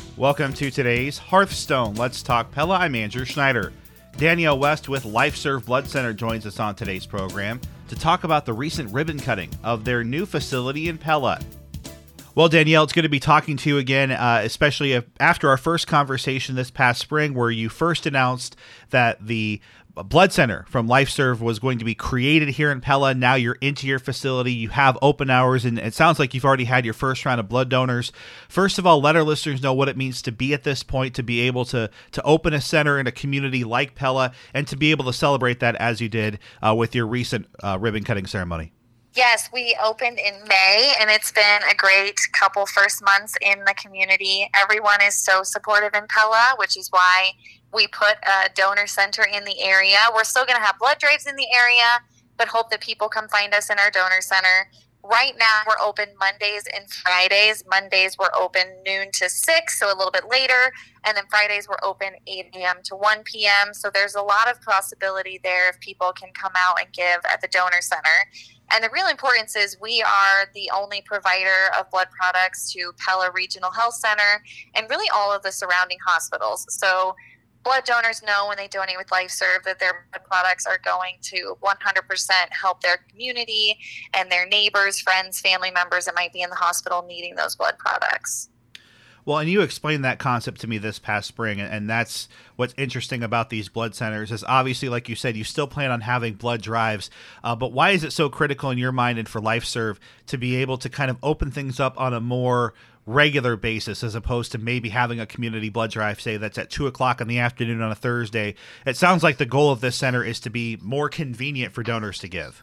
Welcome to today's Hearthstone. Let's talk Pella. I'm Andrew Schneider. Danielle West with LifeServe Blood Center joins us on today's program to talk about the recent ribbon cutting of their new facility in Pella. Well, Danielle, it's good to be talking to you again, especially after our first conversation this past spring where you first announced that the Blood Center from LifeServe was going to be created here in Pella. Now you're into your facility. You have open hours, and it sounds like you've already had your first round of blood donors. First of all, let our listeners know what it means to be at this point, to be able to open a center in a community like Pella, and to be able to celebrate that as you did with your recent ribbon cutting ceremony. Yes, we opened in May, and it's been a great couple first months in the community. Everyone is so supportive in Pella, which is why we put a donor center in the area. We're still going to have blood drives in the area, but hope that people come find us in our donor center. Right now, we're open Mondays and Fridays. Mondays, we're open noon to 6, so a little bit later. And then Fridays, we're open 8 a.m. to 1 p.m. So there's a lot of possibility there if people can come out and give at the donor center. And the real importance is we are the only provider of blood products to Pella Regional Health Center and really all of the surrounding hospitals. So blood donors know when they donate with LifeServe that their blood products are going to 100% help their community and their neighbors, friends, family members that might be in the hospital needing those blood products. Well, and you explained that concept to me this past spring, and that's what's interesting about these blood centers is obviously, like you said, you still plan on having blood drives, but why is it so critical in your mind and for LifeServe to be able to kind of open things up on a more regular basis as opposed to maybe having a community blood drive, say, that's at 2 o'clock in the afternoon on a Thursday? It sounds like the goal of this center is to be more convenient for donors to give.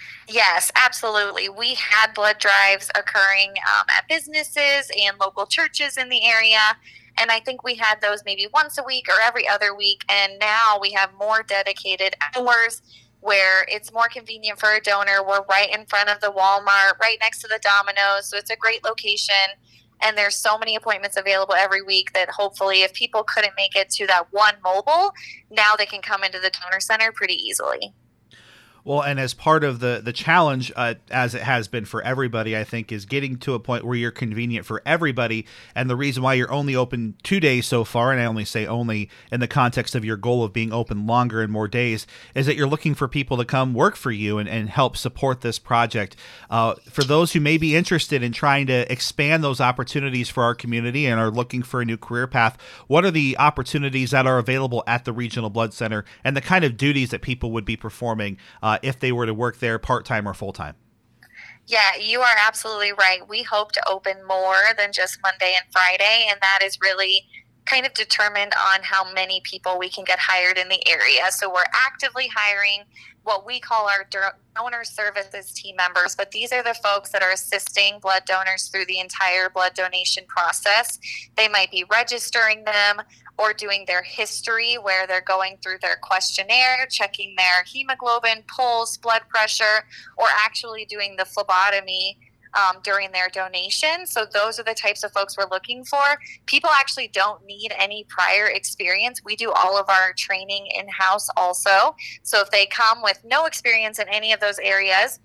Yes, absolutely. We had blood drives occurring at businesses and local churches in the area. And I think we had those maybe once a week or every other week. And now we have more dedicated hours where it's more convenient for a donor. We're right in front of the Walmart, right next to the Domino's. So it's a great location. And there's so many appointments available every week that hopefully if people couldn't make it to that one mobile, now they can come into the donor center pretty easily. Well, and as part of the challenge, as it has been for everybody, I think, is getting to a point where you're convenient for everybody. And the reason why you're only open 2 days so far, and I only say only in the context of your goal of being open longer and more days, is that you're looking for people to come work for you and help support this project. For those who may be interested in trying to expand those opportunities for our community and are looking for a new career path, what are the opportunities that are available at the Regional Blood Center and the kind of duties that people would be performing if they were to work there part-time or full-time? Yeah, you are absolutely right. We hope to open more than just Monday and Friday, and that is really kind of determined on how many people we can get hired in the area. So we're actively hiring what we call our donor services team members, but these are the folks that are assisting blood donors through the entire blood donation process. They might be registering them or doing their history where they're going through their questionnaire, checking their hemoglobin, pulse, blood pressure, or actually doing the phlebotomy during their donation. So those are the types of folks we're looking for. People actually don't need any prior experience. We do all of our training in-house also. So if they come with no experience in any of those areas,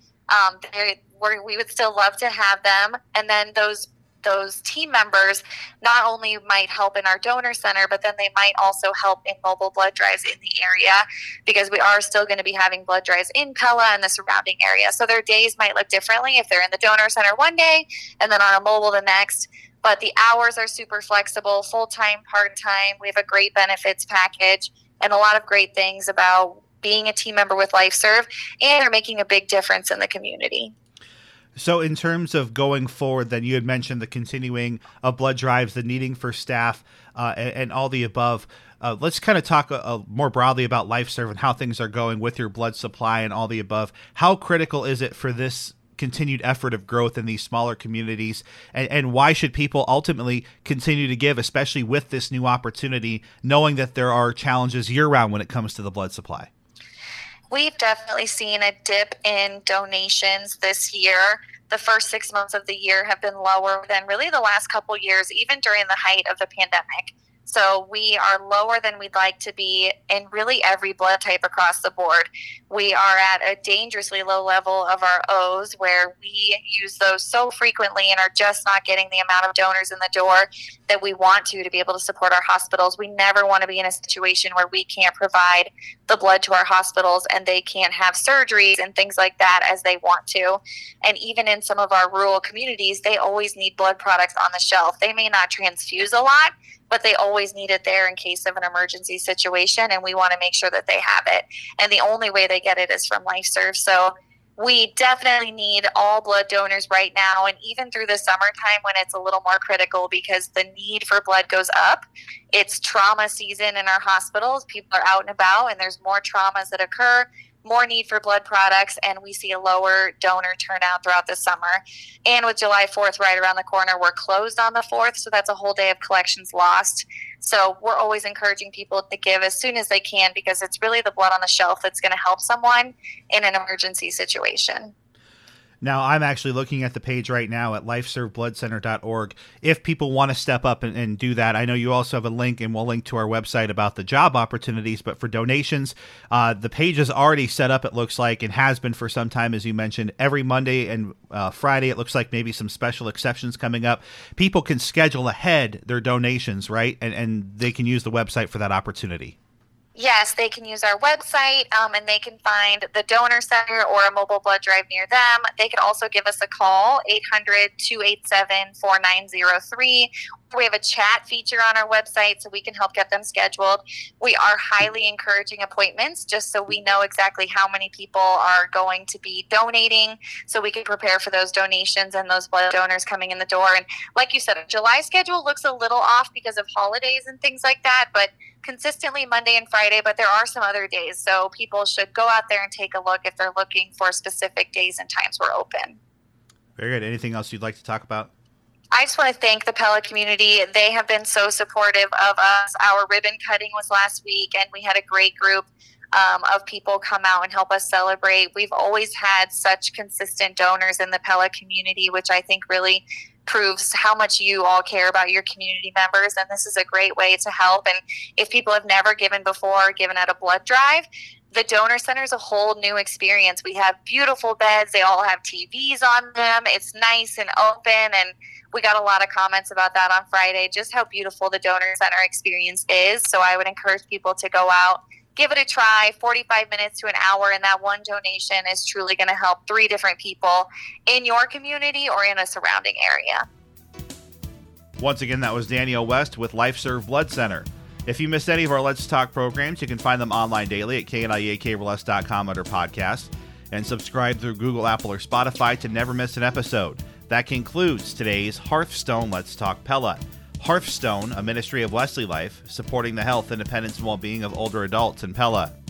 we would still love to have them. And then those team members not only might help in our donor center, but then they might also help in mobile blood drives in the area because we are still going to be having blood drives in Pella and the surrounding area. So their days might look differently if they're in the donor center one day and then on a mobile the next. But the hours are super flexible, full-time, part-time. We have a great benefits package and a lot of great things about being a team member with LifeServe, and they're making a big difference in the community. So in terms of going forward, then you had mentioned the continuing of blood drives, the needing for staff, and all the above. Let's kind of talk more broadly about LifeServe and how things are going with your blood supply and all the above. How critical is it for this continued effort of growth in these smaller communities, and why should people ultimately continue to give, especially with this new opportunity, knowing that there are challenges year-round when it comes to the blood supply? We've definitely seen a dip in donations this year. The first 6 months of the year have been lower than really the last couple years, even during the height of the pandemic. So we are lower than we'd like to be in really every blood type across the board. We are at a dangerously low level of our O's, where we use those so frequently and are just not getting the amount of donors in the door that we want to be able to support our hospitals. We never want to be in a situation where we can't provide the blood to our hospitals and they can't have surgeries and things like that as they want to. And even in some of our rural communities, they always need blood products on the shelf. They may not transfuse a lot, but they always need it there in case of an emergency situation, and we want to make sure that they have it. And the only way they get it is from LifeServe. So we definitely need all blood donors right now, and even through the summertime when it's a little more critical because the need for blood goes up. It's trauma season in our hospitals. People are out and about, and there's more traumas that occur, more need for blood products, and we see a lower donor turnout throughout the summer. And with July 4th right around the corner, we're closed on the 4th, so that's a whole day of collections lost. So we're always encouraging people to give as soon as they can, because it's really the blood on the shelf that's going to help someone in an emergency situation. Now, I'm actually looking at the page right now at lifeservebloodcenter.org. If people want to step up and do that, I know you also have a link, and we'll link to our website about the job opportunities. But for donations, the page is already set up, it looks like, and has been for some time, as you mentioned. Every Monday and Friday, it looks like maybe some special exceptions coming up. People can schedule ahead their donations, right? And they can use the website for that opportunity. Yes, they can use our website, and they can find the donor center or a mobile blood drive near them. They could also give us a call, 800-287-4903. We have a chat feature on our website, so we can help get them scheduled. We are highly encouraging appointments just so we know exactly how many people are going to be donating, so we can prepare for those donations and those blood donors coming in the door. And like you said, July schedule looks a little off because of holidays and things like that, but consistently Monday and Friday, but there are some other days. So people should go out there and take a look if they're looking for specific days and times we're open. Very good. Anything else you'd like to talk about? I just want to thank the Pella community. They have been so supportive of us. Our ribbon cutting was last week, and we had a great group of people come out and help us celebrate. We've always had such consistent donors in the Pella community, which I think really proves how much you all care about your community members, and this is a great way to help. And if people have never given before, given at a blood drive, the donor center is a whole new experience. We have beautiful beds. They all have TVs on them. It's nice and open, and we got a lot of comments about that on Friday, just how beautiful the donor center experience is. So I would encourage people to go out, give it a try, 45 minutes to an hour, and that one donation is truly going to help 3 different people in your community or in a surrounding area. Once again, that was Danielle West with LifeServe Blood Center. If you missed any of our Let's Talk programs, you can find them online daily at KNIACableless.com under podcast, and subscribe through Google, Apple, or Spotify to never miss an episode. That concludes today's Hearthstone Let's Talk Pella. Hearthstone, a ministry of Wesley Life, supporting the health, independence, and well-being of older adults in Pella.